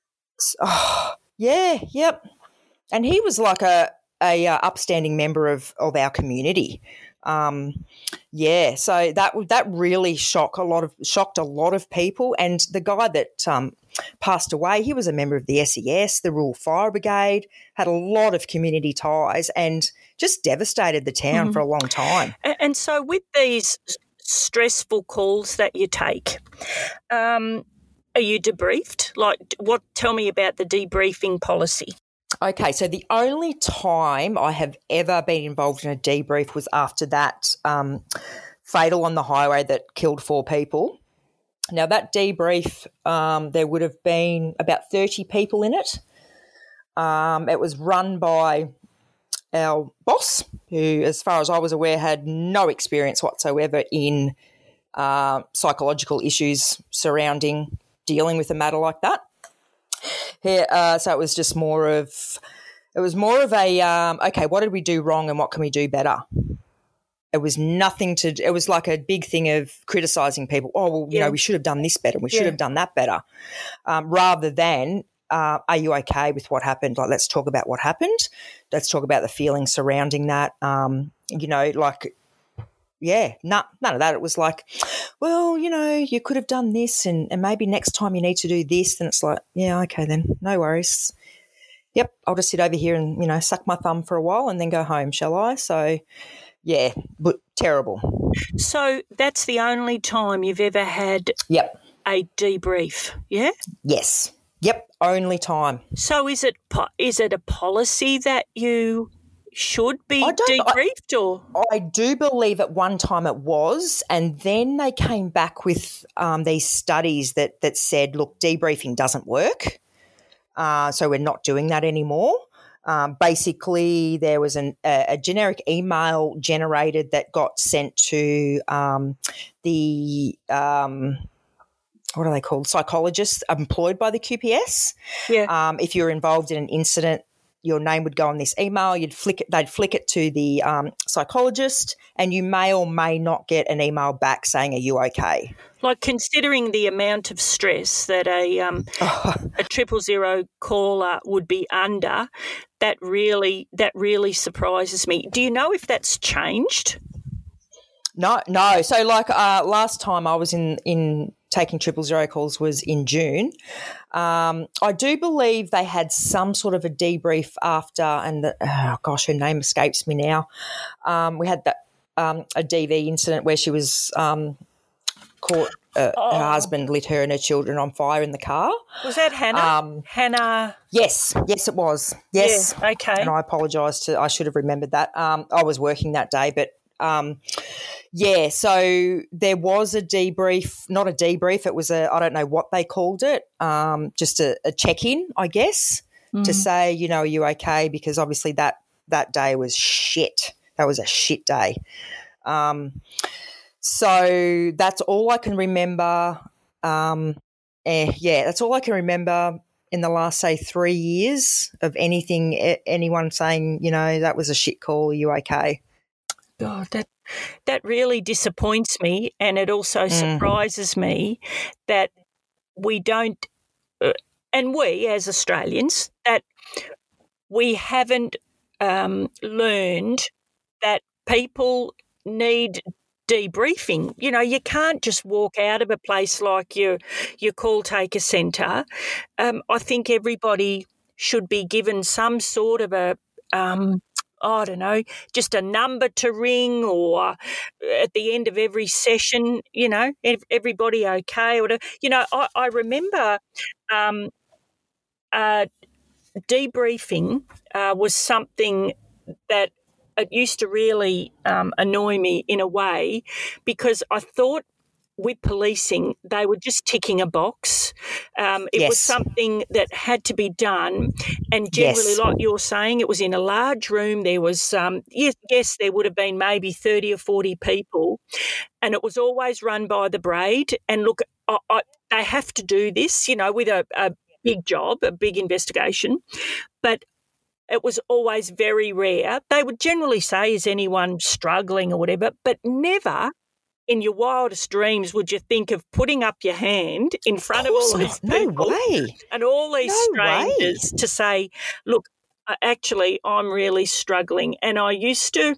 Oh, yeah, yep. And he was like a, a uh, upstanding member of, of our community. Um, yeah, so that that really shocked a lot of shocked a lot of people. And the guy that um, passed away, he was a member of the S E S, the Rural Fire Brigade, had a lot of community ties, and just devastated the town mm-hmm. for a long time. And, and so, with these stressful calls that you take, um, are you debriefed? Like, what? Tell me about the debriefing policy. Okay, so the only time I have ever been involved in a debrief was after that um, fatal on the highway that killed four people. Now, that debrief, um, there would have been about thirty people in it. Um, it was run by our boss, who, as far as I was aware, had no experience whatsoever in uh, psychological issues surrounding dealing with a matter like that. Here, uh, so it was just more of, it was more of a, um, okay, what did we do wrong and what can we do better? It was nothing to, it was like a big thing of criticising people. Oh, well, you yeah. know, we should have done this better. We should yeah. have done that better. Um, rather than uh, are you okay with what happened? Like, let's talk about what happened. Let's talk about the feelings surrounding that. Um, you know, like, yeah, no, none of that. It was like, well, you know, you could have done this and, and maybe next time you need to do this. And it's like, yeah, okay then, no worries. Yep, I'll just sit over here and, you know, suck my thumb for a while and then go home, shall I? So, yeah, but terrible. So that's the only time you've ever had Yep. a debrief, yeah? Yes. Yep, only time. So is it po- is it a policy that you should be I don't- debriefed or? I do believe at one time it was, and then they came back with um, these studies that that said, look, debriefing doesn't work, uh, so we're not doing that anymore. Um, basically, there was an, a, a generic email generated that got sent to um, the um, what are they called? Psychologists employed by the Q P S. Yeah. Um, if you're involved in an incident, your name would go on this email. You'd flick it. They'd flick it to the um, psychologist, and you may or may not get an email back saying, "Are you okay?" Like, considering the amount of stress that a um, a triple zero caller would be under, that really that really surprises me. Do you know if that's changed? No, no. So, like uh, last time I was in in taking triple zero calls was in June. Um, I do believe they had some sort of a debrief after, and the, oh gosh, her name escapes me now. Um, we had that um, a D V incident where she was um, caught. Uh, oh. Her husband lit her and her children on fire in the car. Was that Hannah? Um, Hannah. Yes, yes, it was. Yes, yeah, okay. And I apologise to. I should have remembered that. Um, I was working that day, but. Um, yeah, so there was a debrief, not a debrief. It was a, I don't know what they called it, um, just a, a check-in, I guess, mm. to say, you know, are you okay? Because obviously that, that day was shit. That was a shit day. Um, so that's all I can remember. Um, eh, yeah, that's all I can remember in the last, say, three years of anything, anyone saying, you know, that was a shit call, are you okay? God, that that really disappoints me, and it also mm. surprises me that we don't, uh, and we as Australians, that we haven't um, learned that people need debriefing. You know, you can't just walk out of a place like your your call taker centre. Um, I think everybody should be given some sort of a um, I don't know, just a number to ring, or at the end of every session, you know, everybody okay or whatever. You know, I, I remember um, uh, debriefing uh, was something that it used to really um, annoy me in a way, because I thought with policing, they were just ticking a box. Um, it yes. was something that had to be done, and generally, yes. like you're saying, it was in a large room. There was, um, yes, yes, there would have been maybe thirty or forty people, and it was always run by the braid. And look, I, I, they have to do this, you know, with a, a big job, a big investigation, but it was always very rare. They would generally say, is anyone struggling or whatever, but never in your wildest dreams would you think of putting up your hand in front of, of all these not. people no way. and all these no strangers way. to say, look, actually, I'm really struggling. And I used to,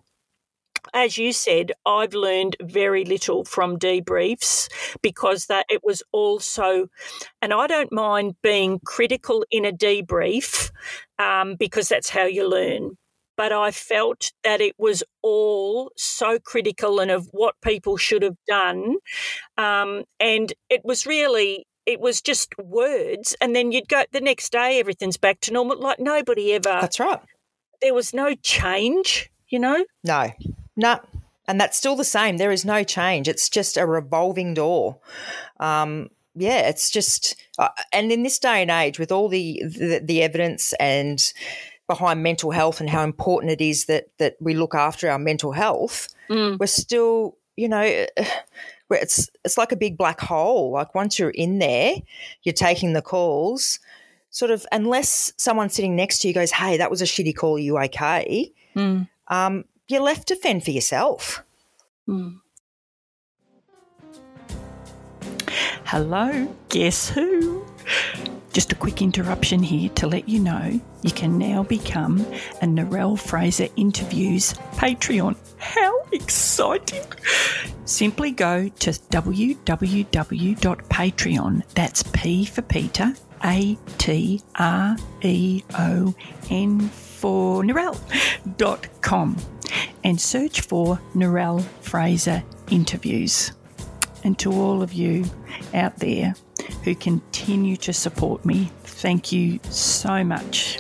as you said, I've learned very little from debriefs, because that it was also, and I don't mind being critical in a debrief um, because that's how you learn. But I felt that it was all so critical and of what people should have done. Um, and it was really, it was just words. And then you'd go the next day, everything's back to normal. Like nobody ever. That's right. There was no change, you know? No, no. And that's still the same. There is no change. It's just a revolving door. Um, yeah, it's just, uh, and in this day and age with all the, the, the evidence and behind mental health and how important it is that that we look after our mental health, mm. we're still, you know, it's it's like a big black hole. Like once you're in there, you're taking the calls, sort of, unless someone sitting next to you goes, hey, that was a shitty call, are you okay? Mm. Um, you're left to fend for yourself. Mm. Hello, guess who? Just a quick interruption here to let you know you can now become a Narelle Fraser Interviews Patreon. How exciting! Simply go to www.patreon, that's P for Peter, A T R E O N for Narelle dot com and search for Narelle Fraser Interviews. And to all of you out there who continue to support me, thank you so much.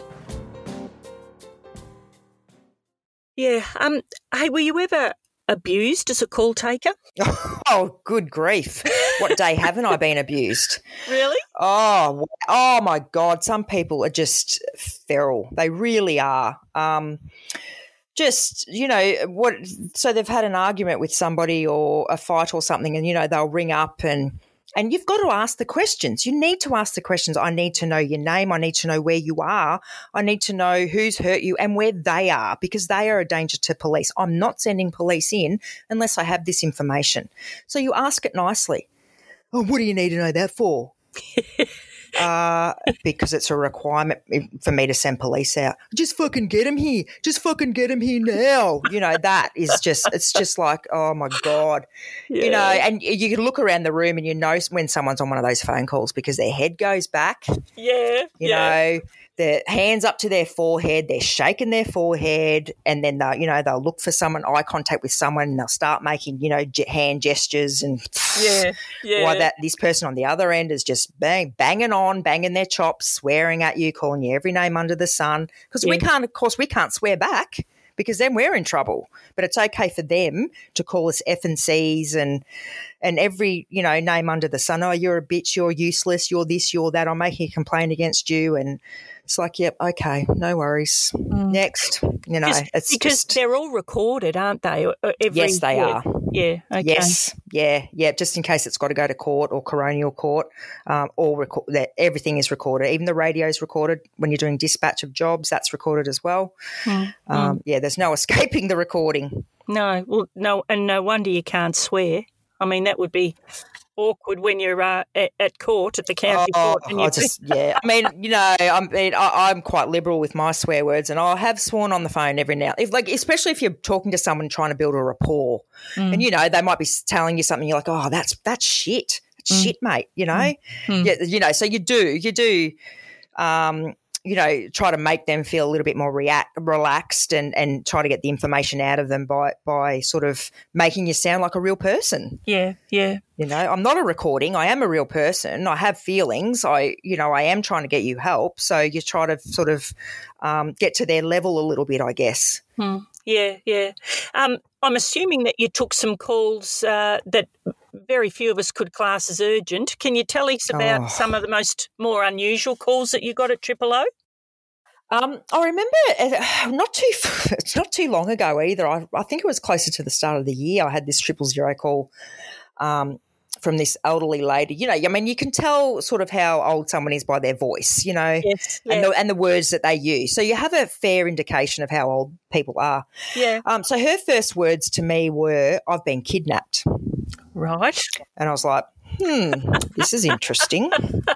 Yeah. Um. Hey, were you ever abused as a call taker? Oh, good grief. What day haven't I been abused? Really? Oh, oh my God. Some people are just feral. They really are. Um, just, you know, what? So they've had an argument with somebody or a fight or something, and, you know, they'll ring up and And you've got to ask the questions. You need to ask the questions. I need to know your name. I need to know where you are. I need to know who's hurt you and where they are, because they are a danger to police. I'm not sending police in unless I have this information. So you ask it nicely. Oh, what do you need to know that for? uh, because it's a requirement for me to send police out. Just fucking get him here. Just fucking get him here now. You know, that is just, it's just like, oh my God. Yeah. You know, and you can look around the room and you know when someone's on one of those phone calls because their head goes back. Yeah. You yeah. know, their hands up to their forehead, they're shaking their forehead, and then they'll, you know, they'll look for someone, eye contact with someone, and they'll start making, you know, hand gestures, and yeah, yeah. While that this person on the other end is just bang, banging on, banging their chops, swearing at you, calling you every name under the sun. Because yeah. we can't, of course, we can't swear back, because then we're in trouble. But it's okay for them to call us F and C's and and every, you know, name under the sun. Oh, you're a bitch, you're useless, you're this, you're that, I'm making a complaint against you. And it's like, yep, okay, no worries. Mm. Next, you know, because, it's because just, they're all recorded, aren't they? Every, yes, they yeah. are. Yeah. Okay. Yes. Yeah. Yeah. Just in case it's got to go to court or coronial court, um, all record that everything is recorded. Even the radio is recorded when you're doing dispatch of jobs. That's recorded as well. Mm. Um, mm. Yeah. There's no escaping the recording. No. Well, no, and no wonder you can't swear. I mean, that would be awkward when you're uh, at, at court, at the county oh, court. And I just, yeah. I mean, you know, I mean, I, I'm quite liberal with my swear words, and I have sworn on the phone every now, if like, especially if you're talking to someone trying to build a rapport, mm. and you know they might be telling you something, you're like, oh, that's that's shit, that's mm. shit, mate. You know, mm. yeah, you know, so you do, you do. Um, you know, try to make them feel a little bit more react, relaxed and, and try to get the information out of them by, by sort of making you sound like a real person. Yeah, yeah. You know, I'm not a recording. I am a real person. I have feelings. I, you know, I am trying to get you help. So you try to sort of um, get to their level a little bit, I guess. Hmm. Yeah, yeah. Um, I'm assuming that you took some calls uh, that very few of us could class as urgent. Can you tell us about oh. some of the most more unusual calls that you got at Triple O? Um, I remember uh, not too it's not too long ago either. I, I think it was closer to the start of the year. I had this triple zero call um, from this elderly lady. You know, I mean, you can tell sort of how old someone is by their voice. You know, yes, and yeah. the and the words that they use. So you have a fair indication of how old people are. Yeah. Um. So her first words to me were, "I've been kidnapped." Right. And I was like, "Hmm, this is interesting."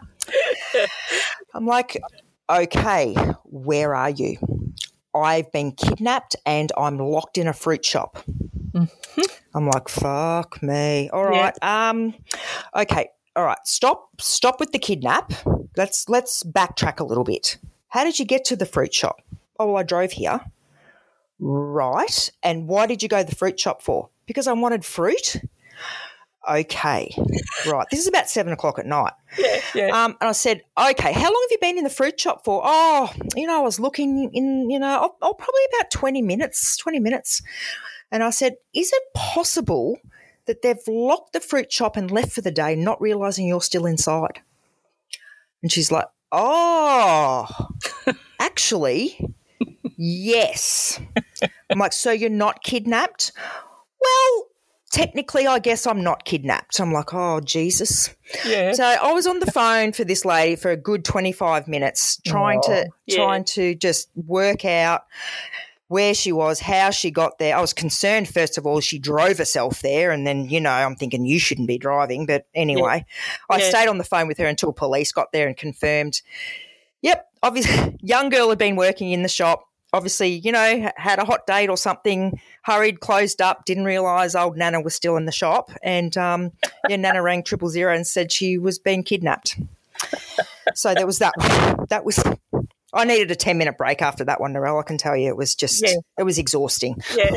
I'm like, okay, where are you? I've been kidnapped and I'm locked in a fruit shop. Mm-hmm. I'm like, fuck me. All right. Yeah. Um, okay. All right. Stop. Stop with the kidnap. Let's let's backtrack a little bit. How did you get to the fruit shop? Oh, well, I drove here. Right. And why did you go to the fruit shop for? Because I wanted fruit. Okay, right. This is about seven o'clock at night. Yeah, yeah. Um, and I said, okay, how long have you been in the fruit shop for? Oh, you know, I was looking in, you know, oh, oh, probably about twenty minutes, twenty minutes. And I said, is it possible that they've locked the fruit shop and left for the day, not realising you're still inside? And she's like, oh, actually, yes. I'm like, so you're not kidnapped? Well, technically, I guess I'm not kidnapped. I'm like, oh, Jesus. Yeah. So I was on the phone for this lady for a good twenty-five minutes trying oh, to yeah. trying to just work out where she was, how she got there. I was concerned, first of all, she drove herself there, and then, you know, I'm thinking you shouldn't be driving. But anyway, yeah. I yeah. stayed on the phone with her until police got there and confirmed, yep, obviously, young girl had been working in the shop, obviously, you know, had a hot date or something, hurried, closed up, didn't realise old Nana was still in the shop. And, um, yeah, Nana rang triple zero and said she was being kidnapped. So there was that. That was... I needed a ten-minute break after that one, Narelle, I can tell you. It was just yeah. – it was exhausting. Yeah.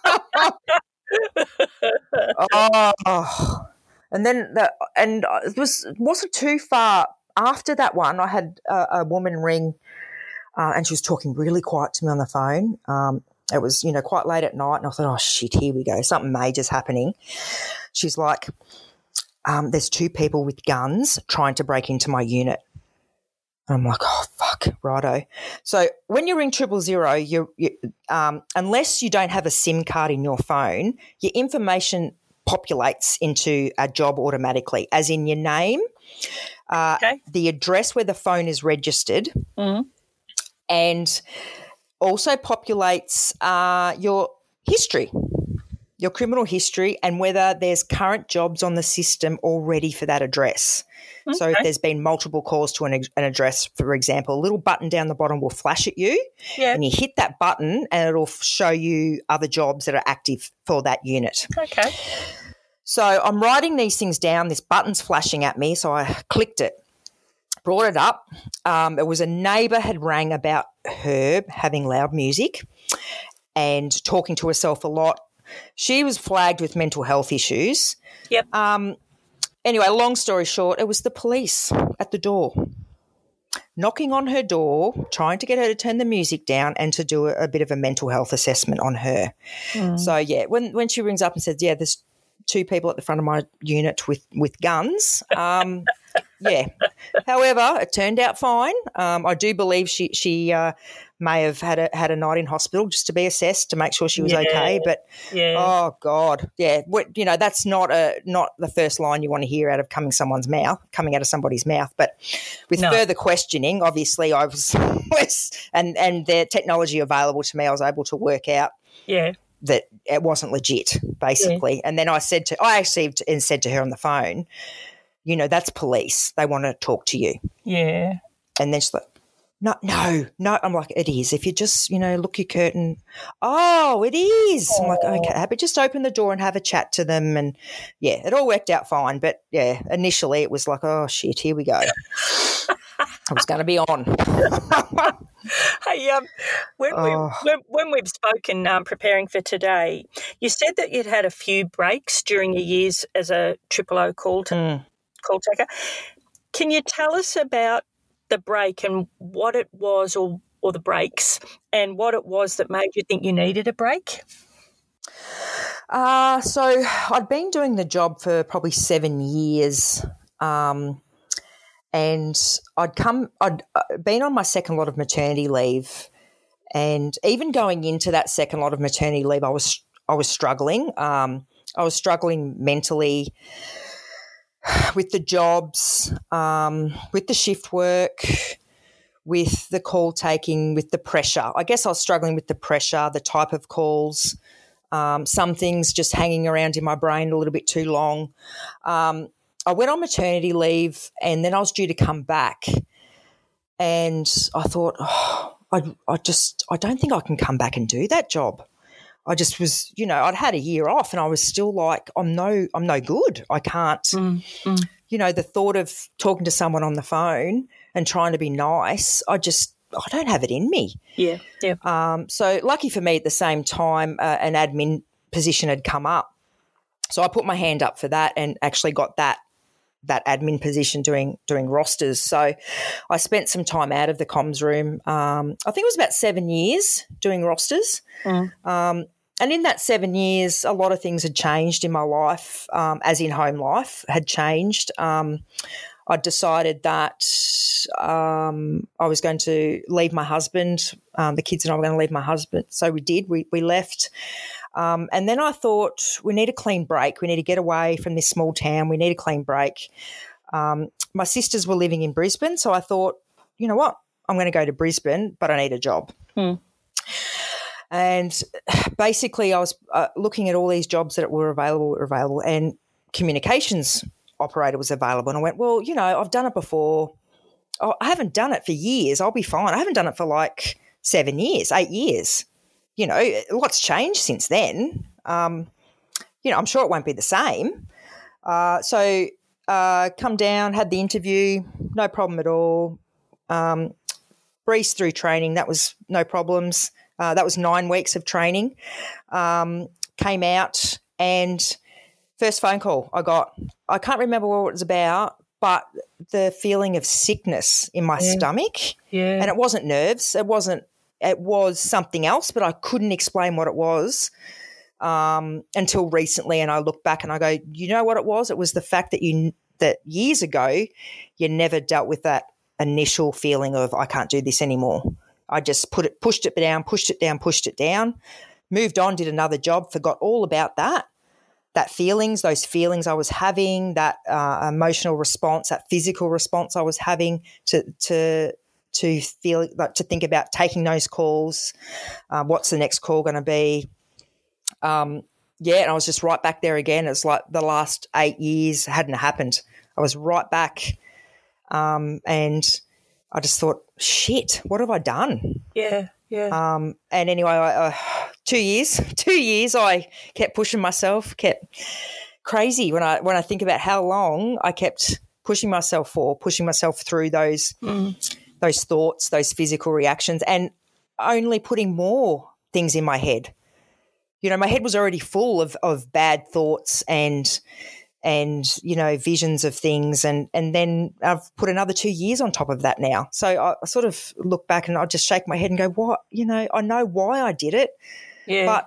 oh. And then the, – and it was, wasn't too far after that one. I had a, a woman ring uh, and she was talking really quiet to me on the phone. Um, it was, you know, quite late at night, and I thought, oh, shit, here we go. Something major's happening. She's like, um, there's two people with guns trying to break into my unit. I'm like, oh, fuck, righto. So when you ring triple zero, you, you um, unless you don't have a SIM card in your phone, your information populates into a job automatically, as in your name, uh, okay. the address where the phone is registered, mm-hmm. and also populates uh, your history, your criminal history, and whether there's current jobs on the system already for that address. Okay. So if there's been multiple calls to an, an address, for example, a little button down the bottom will flash at you, yeah. and you hit that button and it'll show you other jobs that are active for that unit. Okay. So I'm writing these things down. This button's flashing at me, so I clicked it, brought it up. Um, it was a neighbour had rang about her having loud music and talking to herself a lot. She was flagged with mental health issues. Yep. Um, Anyway, long story short, it was the police at the door, knocking on her door, trying to get her to turn the music down and to do a, a bit of a mental health assessment on her. Mm. So, yeah, when when she rings up and says, yeah, there's two people at the front of my unit with, with guns, um, yeah. However, it turned out fine. Um, I do believe she she uh, may have had a had a night in hospital just to be assessed to make sure she was yeah. okay. But yeah. oh God, yeah, what, you know, that's not a not the first line you want to hear out of coming someone's mouth, coming out of somebody's mouth. But with no. further questioning, obviously, I was, was and and the technology available to me, I was able to work out. Yeah. That it wasn't legit, basically. Yeah. And then I said to, I actually and said to her on the phone, you know, that's police. They want to talk to you. Yeah. And then she's like, no, no, no. I'm like, it is. If you just, you know, look your curtain. Oh, it is. Oh. I'm like, okay, but just open the door and have a chat to them. And, yeah, it all worked out fine. But, yeah, initially it was like, oh, shit, here we go. I was going to be on. Hey, um, when, oh. we, when, when we've spoken um, preparing for today, you said that you'd had a few breaks during your years as a triple O call, t- mm. call taker. Can you tell us about the break and what it was, or, or the breaks, and what it was that made you think you needed a break? Uh, so I'd been doing the job for probably seven years. Um And I'd come, I'd been on my second lot of maternity leave, and even going into that second lot of maternity leave, I was I was struggling. Um, I was struggling mentally with the jobs, um, with the shift work, with the call taking, with the pressure. I guess I was struggling with the pressure, the type of calls, um, some things just hanging around in my brain a little bit too long. Um, I went on maternity leave, and then I was due to come back, and I thought, oh, I, I just, I don't think I can come back and do that job. I just was, you know, I'd had a year off, and I was still like, I'm no, I'm no good. I can't, mm, mm. you know, the thought of talking to someone on the phone and trying to be nice, I just, I don't have it in me. Yeah, yeah. Um, so lucky for me, at the same time, uh, an admin position had come up, so I put my hand up for that and actually got that. that admin position doing doing rosters. So I spent some time out of the comms room. Um, I think it was about seven years doing rosters. Mm. Um, and in that seven years, a lot of things had changed in my life, um, as in home life had changed. Um, I decided that um, I was going to leave my husband. Um, the kids and I were going to leave my husband. So we did. We, we left. Um, and then I thought, we need a clean break. We need to get away from this small town. We need a clean break. Um, my sisters were living in Brisbane, so I thought, you know what, I'm going to go to Brisbane, but I need a job. Mm. And basically I was uh, looking at all these jobs that were available, were available, and communications operator was available. And I went, well, you know, I've done it before. Oh, I haven't done it for years. I'll be fine. I haven't done it for like seven years, eight years. You know, a lot's changed since then. Um, you know, I'm sure it won't be the same. Uh, so uh, come down, had the interview, no problem at all. Um, breezed through training. That was no problems. Uh, that was nine weeks of training. Um, came out and first phone call I got, I can't remember what it was about, but the feeling of sickness in my yeah. stomach. Yeah. And it wasn't nerves. It wasn't, it was something else, but I couldn't explain what it was um, until recently. And I look back and I go, you know what it was? It was the fact that you, that years ago you never dealt with that initial feeling of I can't do this anymore. I just put it, pushed it down, pushed it down, pushed it down, moved on, did another job, forgot all about that, that feelings, those feelings I was having, that uh, emotional response, that physical response I was having to to to feel, like, to think about taking those calls. Uh, what's the next call going to be? Um, yeah, and I was just right back there again. It's like the last eight years hadn't happened. I was right back, um, and I just thought, shit, what have I done? Yeah, yeah. Um, and anyway, I, uh, two years, two years, I kept pushing myself, kept crazy when I when I think about how long I kept pushing myself for, pushing myself through those Mm. those thoughts, those physical reactions, and only putting more things in my head. You know, my head was already full of of bad thoughts and and, you know, visions of things. And, and then I've put another two years on top of that now. So I, I sort of look back and I just shake my head and go, what, you know, I know why I did it, Yeah. but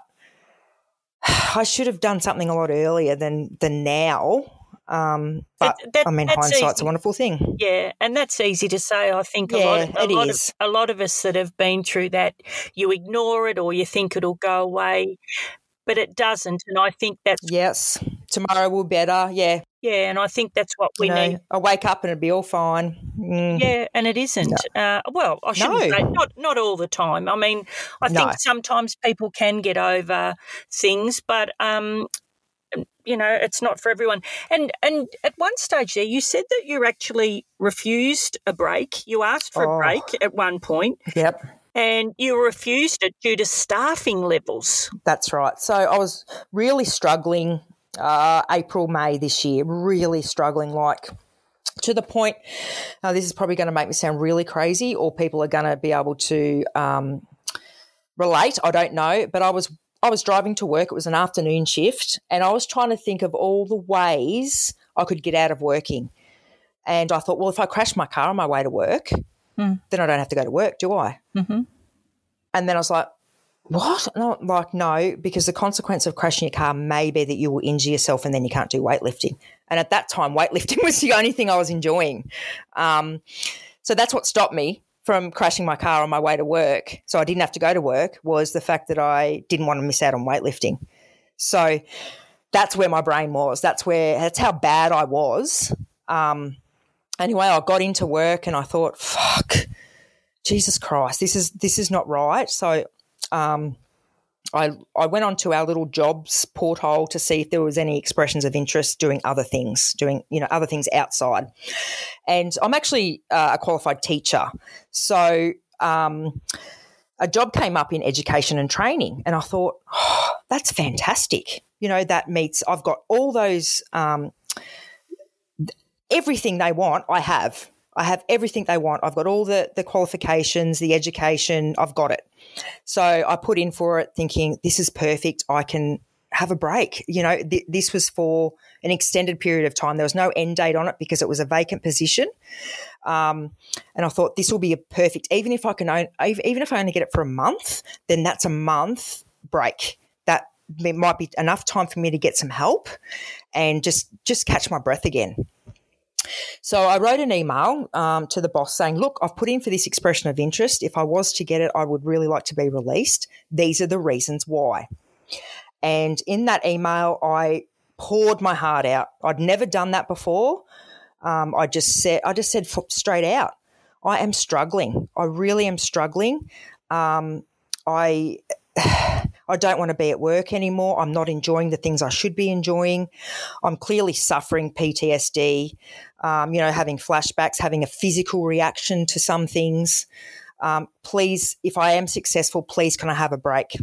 I should have done something a lot earlier than, than now. Um, but That- that- I mean, that's hindsight's easy. a wonderful thing. Yeah, and that's easy to say. I think a Yeah, lot, a it lot is. of a lot of us that have been through that, you ignore it or you think it'll go away, but it doesn't. And I think that's Yes. Tomorrow will be better. Yeah. yeah, and I think that's what we you know, need. I wake up and it'll be all fine. Mm. Yeah, and it isn't. Uh, well, I shouldn't No. say not not all the time. I mean, I think No. sometimes people can get over things, but um, you know, it's not for everyone. And and at one stage there, you said that you actually refused a break. You asked for Oh. a break at one point, Yep. and you refused it due to staffing levels. That's right. So I was really struggling uh, April, May this year, really struggling, like to the point, now this is probably going to make me sound really crazy or people are going to be able to um, relate. I don't know, but I was I was driving to work. It was an afternoon shift and I was trying to think of all the ways I could get out of working. And I thought, well, if I crash my car on my way to work, Mm. then I don't have to go to work, do I? Mm-hmm. And then I was like, what? No, like, no, because the consequence of crashing your car may be that you will injure yourself and then you can't do weightlifting. And at that time, weightlifting was the only thing I was enjoying. Um, so that's what stopped me from crashing my car on my way to work. So I didn't have to go to work, was the fact that I didn't want to miss out on weightlifting. So that's where my brain was. That's where, that's how bad I was. Um, anyway, I got into work and I thought, fuck, Jesus Christ, this is, this is not right. So Um, I I went onto our little jobs porthole to see if there was any expressions of interest doing other things, doing, you know, other things outside. And I'm actually uh, a qualified teacher. So um, a job came up in education and training and I thought, oh, that's fantastic. You know, that meets, I've got all those, um, everything they want, I have. I have everything they want. I've got all the, the qualifications, the education, I've got it. So I put in for it thinking this is perfect. I can have a break. You know, th- this was for an extended period of time. There was no end date on it because it was a vacant position. Um, and I thought this will be a perfect, even if I can, own, even if I only get it for a month, then that's a month break. That might be enough time for me to get some help and just, just catch my breath again. So I wrote an email um, to the boss saying, look, I've put in for this expression of interest. If I was to get it, I would really like to be released. These are the reasons why. And in that email, I poured my heart out. I'd never done that before. Um, I just said, I just said straight out, I am struggling. I really am struggling. Um, I I don't want to be at work anymore. I'm not enjoying the things I should be enjoying. I'm clearly suffering P T S D, um, you know, having flashbacks, having a physical reaction to some things. Um, please, if I am successful, please can I have a break?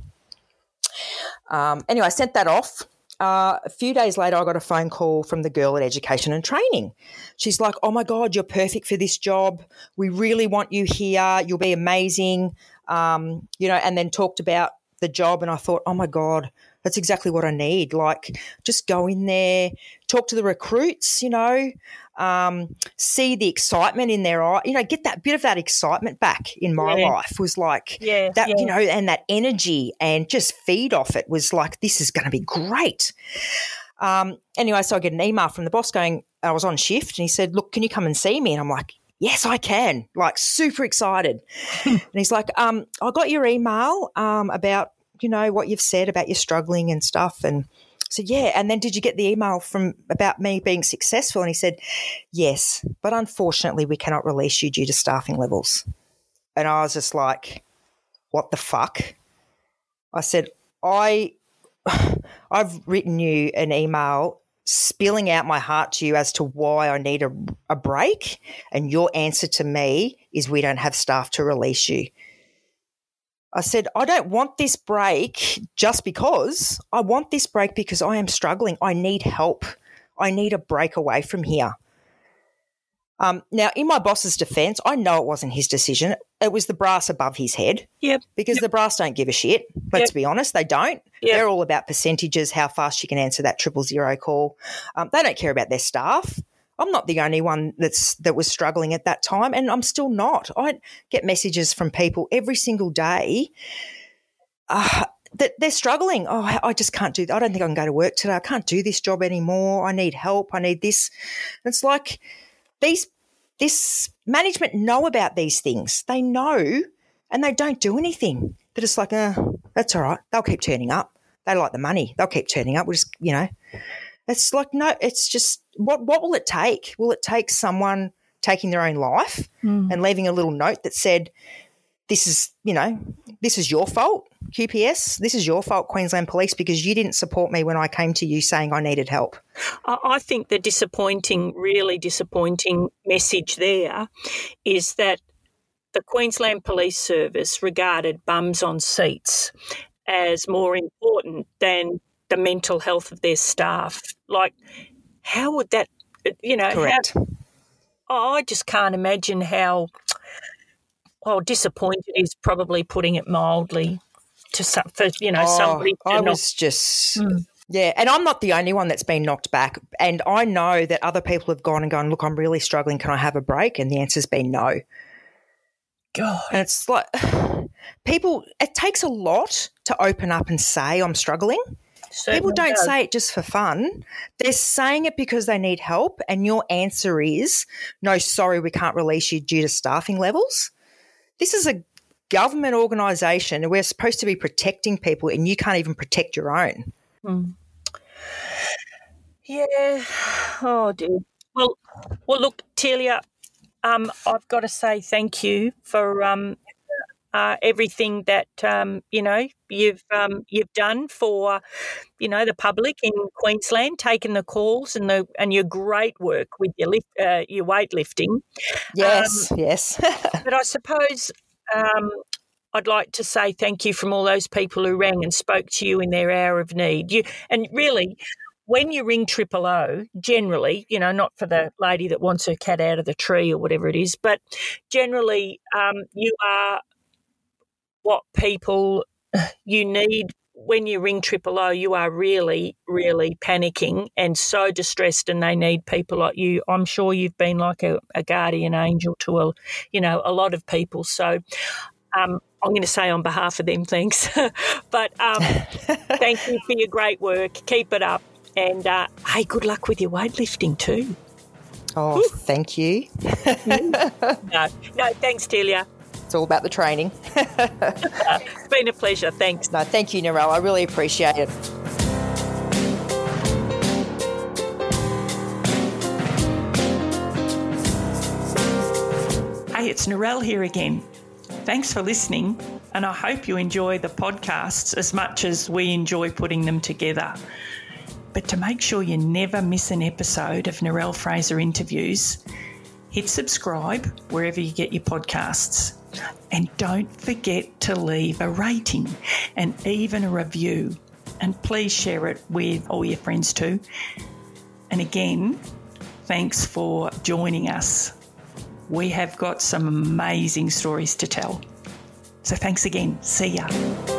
Um, anyway, I sent that off. Uh, a few days later, I got a phone call from the girl at Education and Training. She's like, oh, my God, you're perfect for this job. We really want you here. You'll be amazing, um, you know, and then talked about the job, and I thought, oh, my God, that's exactly what I need. Like, just go in there, talk to the recruits, you know, um, see the excitement in their eye, you know, get that bit of that excitement back in my yeah. life was like yeah, that, yeah. you know, and that energy and just feed off it was like, this is going to be great. Um, anyway, so I get an email from the boss going, I was on shift, and he said, look, can you come and see me? And I'm like, yes, I can, like super excited. And he's like, um, I got your email um, about, you know, what you've said about you struggling and stuff. And I said, yeah. And then did you get the email from about me being successful? And he said, yes, but unfortunately we cannot release you due to staffing levels. And I was just like, what the fuck? I said, I, I've written you an email spilling out my heart to you as to why I need a, a break, and your answer to me is we don't have staff to release you. I said, I don't want this break just because. I want this break because I am struggling. I need help. I need a break away from here. Um, now, in my boss's defence, I know it wasn't his decision. It was the brass above his head. Yep. Because yep. the brass don't give a shit. Let's yep. be honest, they don't. Yep. They're all about percentages, how fast you can answer that triple zero call. Um, they don't care about their staff. I'm not the only one that's that was struggling at that time, and I'm still not. I get messages from people every single day uh, that they're struggling. Oh, I just can't do that. I don't think I can go to work today. I can't do this job anymore. I need help. I need this. It's like these this management know about these things. They know, and they don't do anything. They're just like, uh, that's all right. They'll keep turning up. They like the money. They'll keep turning up. We'll just, you know. It's like, no, it's just, what what will it take? Will it take someone taking their own life mm. and leaving a little note that said, this is, you know, this is your fault, Q P S, this is your fault, Queensland Police, because you didn't support me when I came to you saying I needed help? I think the disappointing, really disappointing message there is that the Queensland Police Service regarded bums on seats as more important than the mental health of their staff. Like, how would that, you know, correct. How, oh, I just can't imagine how, oh, disappointed is probably putting it mildly to some, for, you know, oh, somebody. To I not, was just, mm. yeah, and I'm not the only one that's been knocked back. And I know that other people have gone and gone, look, I'm really struggling. Can I have a break? And the answer's been no. God. And it's like, people, it takes a lot to open up and say I'm struggling. Certainly People don't does. say it just for fun. They're saying it because they need help, and your answer is, no, sorry, we can't release you due to staffing levels. This is a government organisation, and we're supposed to be protecting people, and you can't even protect your own. Mm. Yeah. Oh, dear. Well, well, look, Telia, um, I've got to say thank you for um, uh, everything that um, you know you've um, you've done for you know the public in Queensland, taking the calls and the and your great work with your lift, uh, your weightlifting. Yes, um, yes. But I suppose um, I'd like to say thank you from all those people who rang and spoke to you in their hour of need. You and really. When you ring triple O, generally, you know, not for the lady that wants her cat out of the tree or whatever it is, but generally um, you are what people you need when you ring triple O. You are really, really panicking and so distressed, and they need people like you. I'm sure you've been like a, a guardian angel to, a, you know, a lot of people. So um, I'm going to say on behalf of them, thanks. But um, thank you for your great work. Keep it up. And, uh, hey, good luck with your weightlifting too. Oh, Ooh. Thank you. no, no, thanks, Telia. It's all about the training. It's been a pleasure. Thanks. No, thank you, Narelle. I really appreciate it. Hey, it's Narelle here again. Thanks for listening. and I hope you enjoy the podcasts as much as we enjoy putting them together. But to make sure you never miss an episode of Narelle Fraser Interviews, hit subscribe wherever you get your podcasts. And don't forget to leave a rating and even a review. And please share it with all your friends too. And again, thanks for joining us. We have got some amazing stories to tell. So thanks again. See ya.